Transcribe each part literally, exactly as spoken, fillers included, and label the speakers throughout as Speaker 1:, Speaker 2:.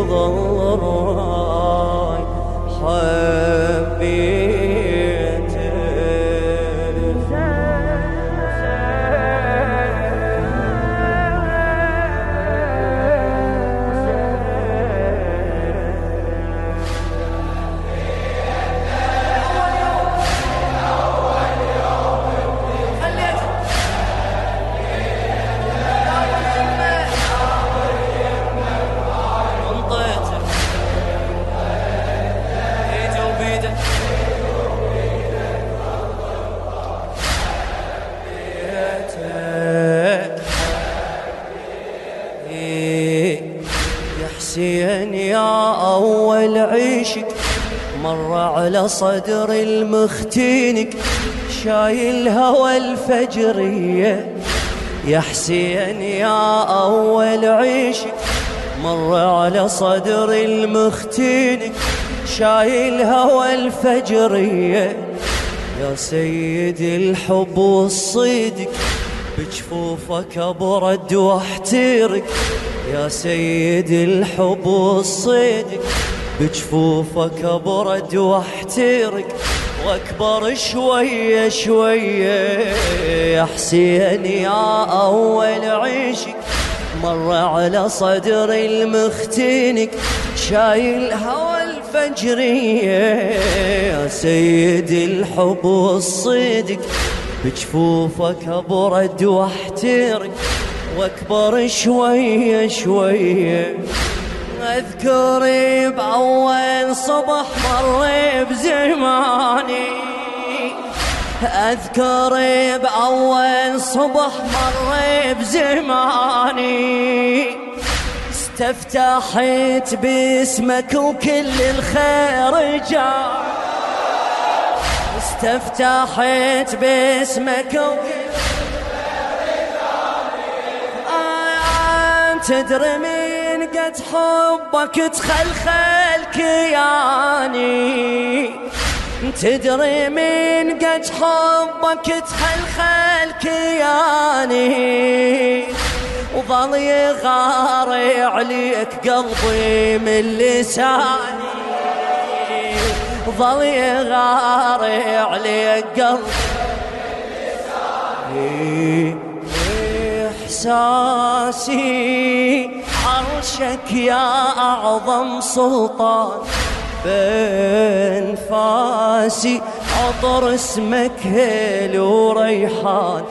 Speaker 1: غراي حبيتك. حسين يا أول عيشك مر على صدر المختينك شايل هوى الفجرية. يا حسين يا أول عيشك مر على صدر المختينك شايل هوى الفجرية. يا سيد الحب والصدق بجفوفك أبرد واحترق. يا سيد الحب والصدق بجفوفك أبرد واحترق واكبر شوية شوية. يا حسين يا أول عيشك مر على صدر المختينك شايل هوى الفجرية. يا سيد الحب والصدق بجفوفك أبرد واحترق واكبر شوية شوية. اذكري بأول صبح مر بزماني اذكري بأول صبح مر بزماني استفتحت باسمك وكل الخير جاء. استفتحت باسمك وكل تدري من قد حبك تخلخل كياني. تدري من قد حبك تخلخل كياني وظل يغاري عليك قلبي من لساني. ظل يغاري عليك قلبي من لساني. إحساسي عرشك يا أعظم سلطان بأنفاسي عطر اسمك هيل وريحان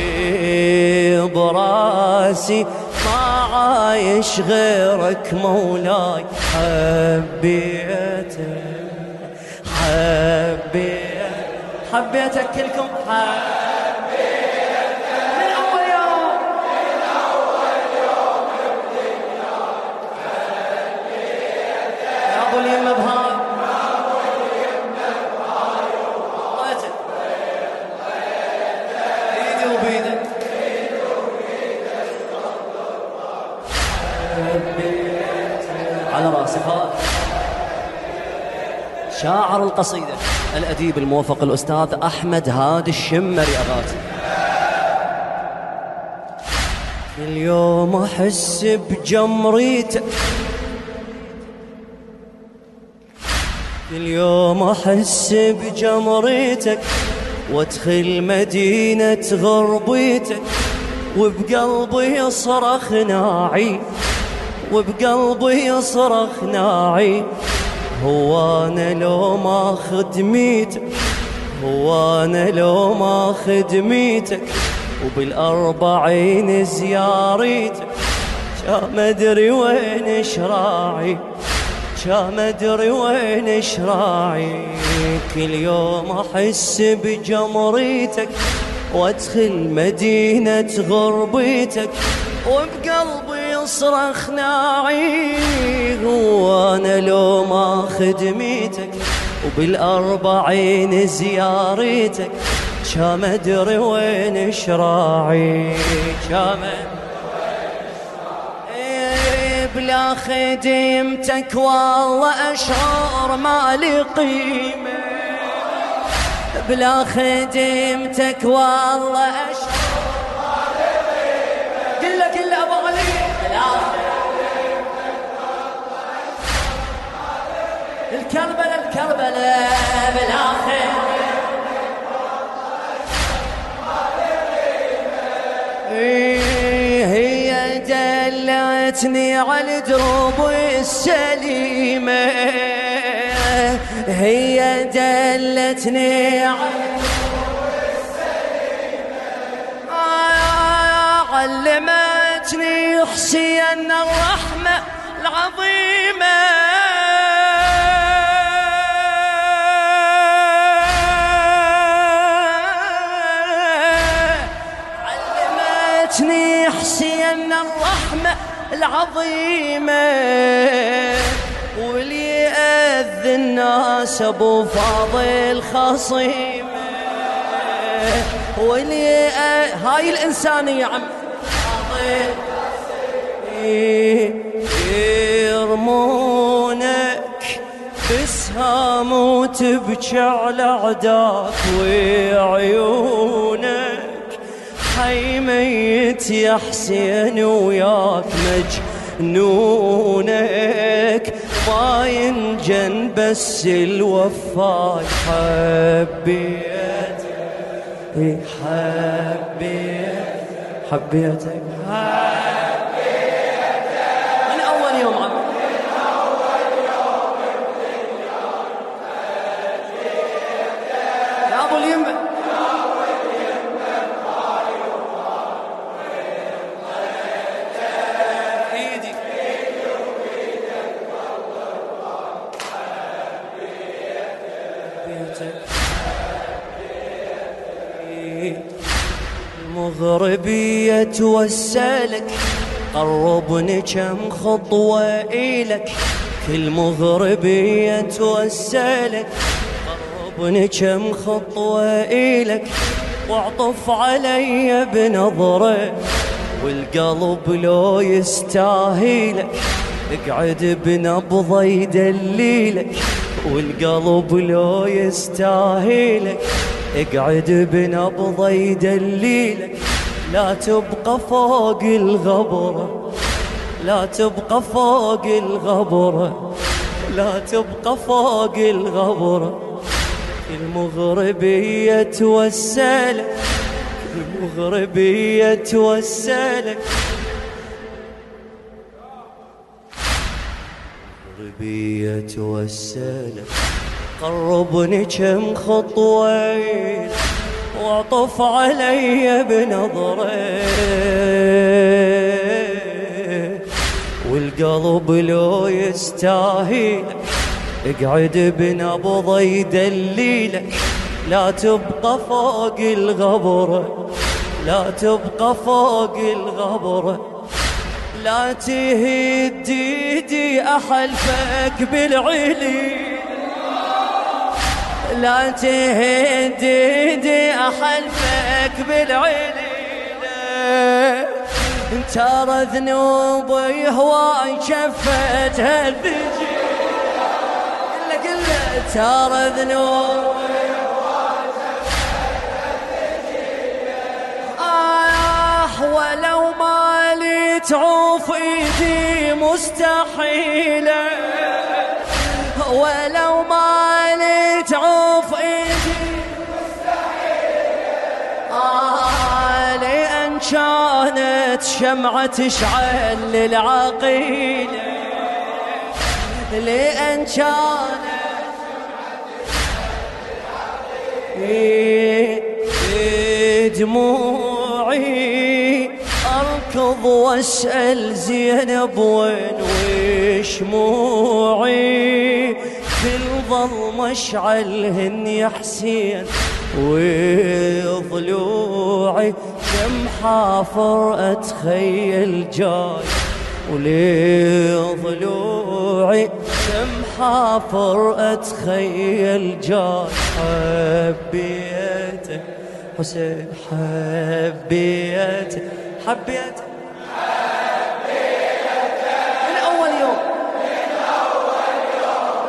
Speaker 1: وبراسي ما عايش غيرك مولاي. حبيتك حبيتك حبيتك كلكم حبيتك على راسي خالد. شاعر القصيدة الأديب الموفق الأستاذ أحمد هادي الشمري أغاتي. كل يوم أحس بجمريتك كل يوم أحس بجمريتك وادخل مدينة غربيتك وبقلبي يصرخ ناعي وبقلبي يصرخ ناعي. هو أنا لو ما خدميتك هو أنا لو ما خدميتك وبالأربعين زياريتك شا مدري وين شراعي شا مدري وين شراعي. كل يوم أحس بجمريتك وادخل مدينة غربيتك وبقلبي يصرخ ناعي. هو أنا لو ما خدميتك وبالأربعين زياريتك شا مدري وين شراعي شا مدري بلا خدمتك والله أشعر ما لي قيمة. بلا خدمتك والله أشعر ما لي قيمة. كله كله أبو علي. بلا خدمتك والله أشعر الكربلة الكربلة بالآخر هي دلتني على الدروب السليمة، هي دلتني على الدروب السليمة، علمتني حسين الرحمة العظيمة، علمتني حسين الرحمة العظيمة، واللي يأذي الناس ابو فاضل خصيمة، واللي هاي الإنسانية عم فاضل يرمونك بسهام وتبكي على عداك وعيونك حي ميت يا حسين وياك مجنونك، ما ينجن بس الوفاء حبيتك حبيتك حبيتك من أول يوم عم من أول يوم يا أبو اليمة المغربية توسلك قربني كم خطوة إلك، كل مغربية توسلك قربني كم خطوة إلك، واعطف علي بنظرة والقلب لو يستاهلك، اقعد بنبضة يدليلك والقلب لو يستاهلك، اقعد بنبضة يدليلك، لا تبقى فوق الغبرة لا تبقى فوق الغبرة لا تبقى فوق الغبرة، المغربية توسلك المغربية توسلك المغربية توسلك قربني كم خطوة واعطف علي بنظرة والقلب لو يستاهلك، اقعد بنبضة يدليلك، لا تبقى فوق الغبرة لا تبقى فوق الغبرة، لا تهد ايدي احلفك بالعلي، لا تهد ايدي احلفك بالعليلة، ترى ذنوبي هواي شفت هالذجي، قله قله ترى ذنوبي هواي شفت هالذجي، آه ولو مالي تعوف ايدي مستحيلة، ولو مالي تعوف ايدي مستحيلة، آه لأن كانت شمعة تشعل للعقيلة، لأن كانت شمعة تشعل للعقيلة، دموعي أركض واسأل زينب وين وشموعي، كل ظل مشعلهن يا حسين وضلوعي، كم حافر أتخيل جاي ولي ضلوعي، كم حافر أتخيل جاي، حبيته حسين حبيته حبيته من أول يوم من أول يوم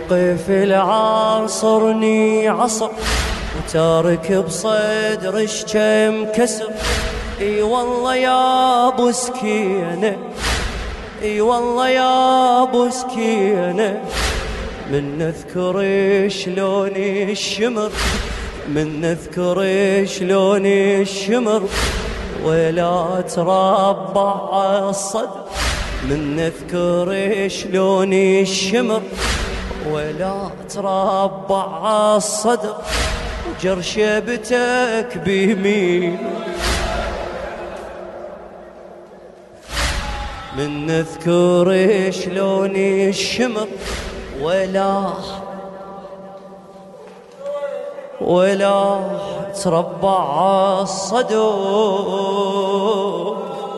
Speaker 1: موقف العاصرني عصر وتارك بصدرش كم كسر. اي والله يا ابو سكينة، اي والله يا ابو سكينة، من نذكر شلون الشمر، من نذكر شلون الشمر ولا تربع الصدر، من نذكر شلون الشمر ولا تربع الصدر، وجرشبتك بيمين، من نذكر شلون الشمر ولا ولا تربع الصدر،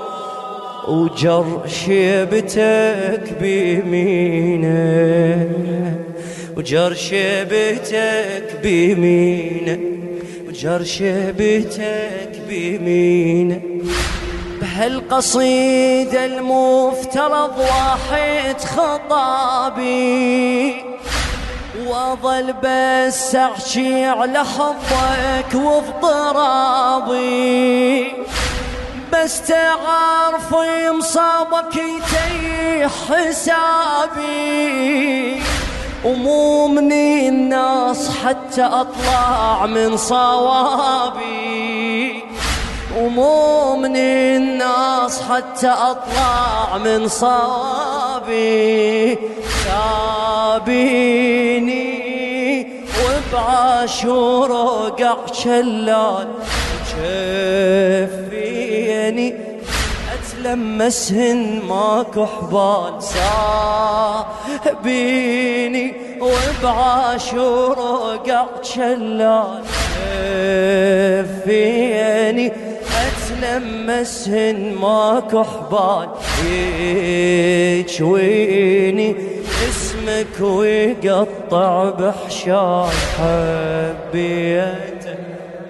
Speaker 1: وجرشبتك بيمينه، وجرشبتك بيمينه، وجرشبتك بيمينه. بهالقصيدة المفترض واحد خطابي، وأظل بس أحكي على حبك واضطرابي، بس تعرف مصابك يتيح حسابي، ومو من الناس حتى أطلع من صوابي، ومو من الناس حتى أطلع من صوابي. سابيني وبعاشور وقع شلال، شفيني أتلمسهن ماكو حبال. سابيني وبعاشور وقع شلال، شفيني أتلمسهن ماكو حبال. يجويني اسمك ويقطع بحشال، حبيتك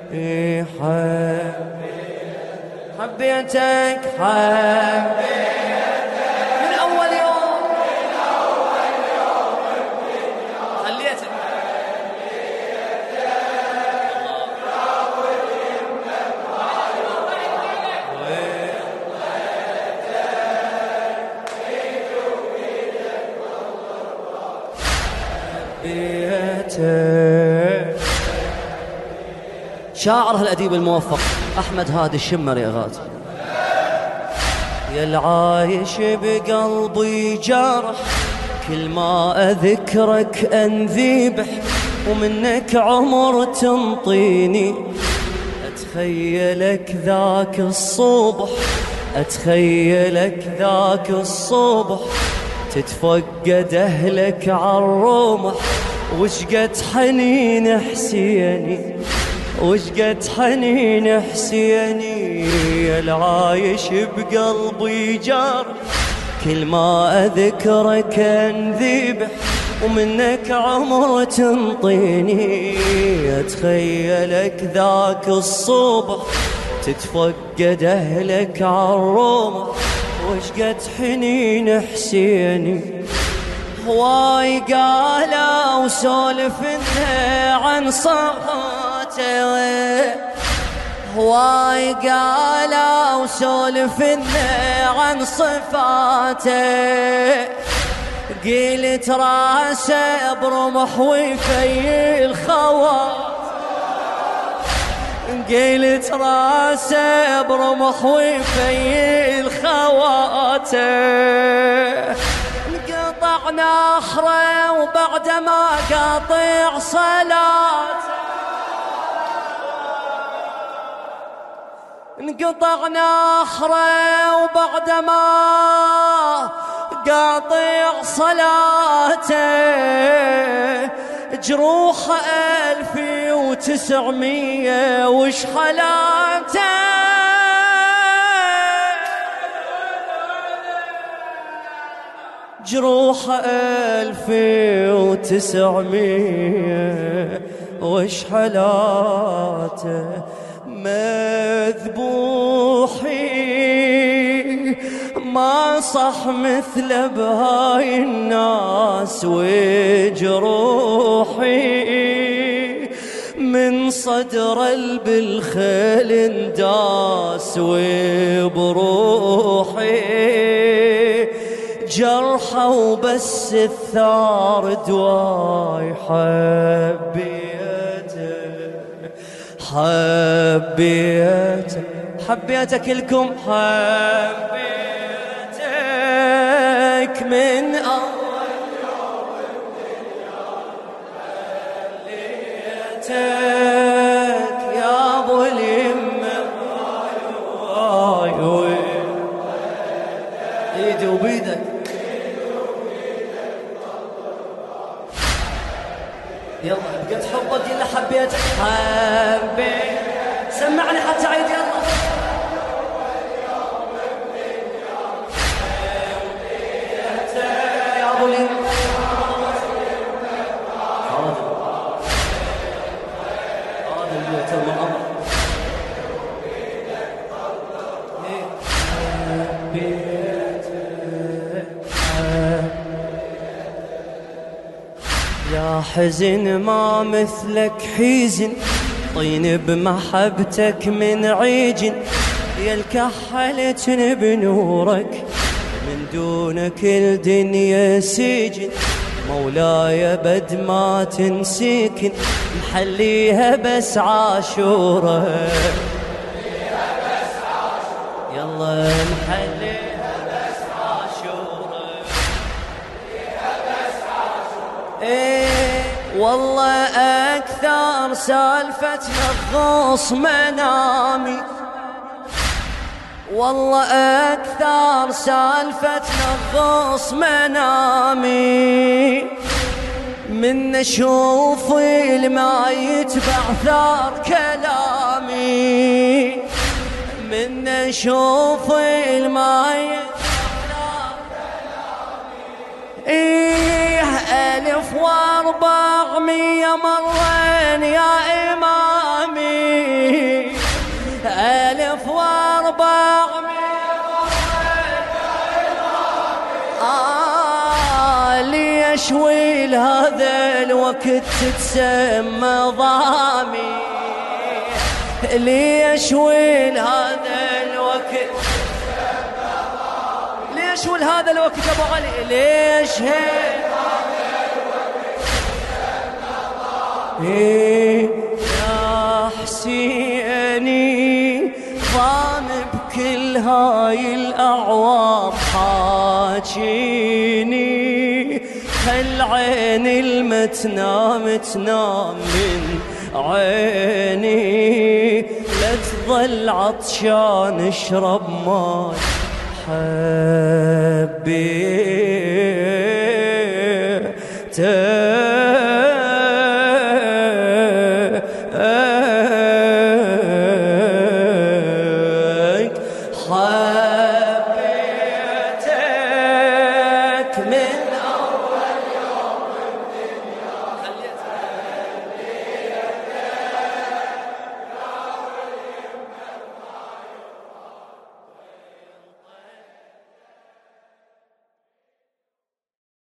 Speaker 1: حبيتك حبيتك من أول يوم، من أول يوم خليتك شاعر الأديب الموفق أحمد هادي الشمري أغاتي. يا العايش بقلبي جارح، كل ما أذكرك أنذبح، ومنك عمر تنطيني. أتخيلك ذاك الصبح، أتخيلك ذاك الصبح، تتفقد أهلك عالرمح، وشقد حنين حسيني، وشقد حنين حسيني. يا العايش بقلبي جار، كل ما أذكرك انذبح، ومنك عمر تنطيني. أتخيلك ذاك الصبح، تتفقد أهلك عالرمح، وشقد حنين حسيني. هواي قالا وسولفنا عن صفاته، هواي قالا وسولفنا عن صفاته. قلت راسه برمح وفي الخوات، قلت راسه برمح وفي الخوات. قطع نخره وبعد ما قاطع صلاة، انقطع نخره وبعد ما قاطع صلاته. جروح ألف وتسعمية وشحلاته، جروح ألف وتسعمية وشحلاته. مذبوحي ما صح مثل بهاي الناس وجروحي من صدر بالخيل انداس وبروحي جرحه وبس الثار دواي حبيته حبيته حبيتك كلكم حبيتك من أول يوم الدنيا خليتك يا أبو اليمة ايدي وبيدك يلا بقيت حبك إلا حبيتك حبيت سمعني حتى عيد يلا يا أبو لي هذا البيت المأمر يا حزن ما مثلك حزن طين بمحبتك من عيجن يا الكحلتن بنورك من دونك الدنيا سجن مولاي بد ما تنسيكن محليها بس عاشورة يلا محليها بس عاشورة ايه والله أكثر سالفة نغص منامي والله أكثر سالفة نغص منامي من أشوف ما يتبع ثار كلامي من أشوف ما يتبع إيه ألف وأربعمية مرين يا إمامي ألف وأربعمية مرين يا إمامي آه ليش ويل هذا الوقت تتسمى ضامي ليش ويل هذا الوقت ليش ويل هذا الوقت أبو علي ليش هيك إيه يا حسيني ضام بكل هاي الأعوام حاجيني هالعين المتنام تنام من عيني لا تظل عطشان اشرب ماي حبيت